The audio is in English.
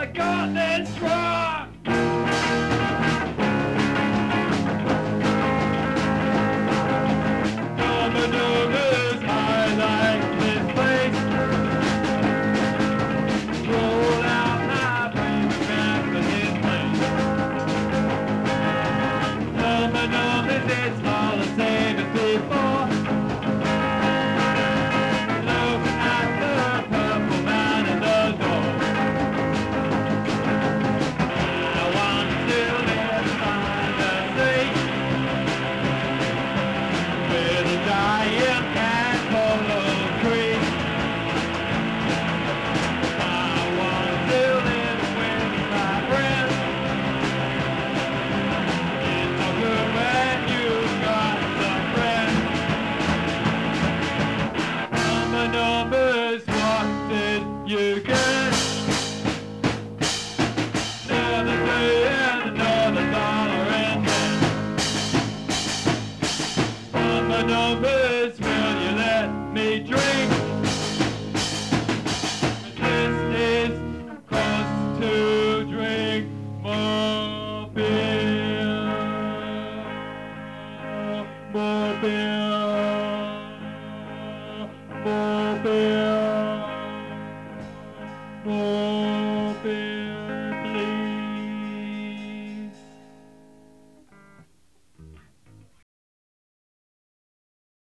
I got this wrong. Number numbers, I like this place. Roll out my favorite map for this place. Number numbers, it's all the same as before. Look at the purple man in the door. I want to live by the sea with a giant apple tree. I want to live with my friends. It's so good when you've got some friends. Numbers, what did you get? Another day and another dollar and ten. Numbers, will you let me drink? This is cost to drink more beer. More beer. More beer. More beer.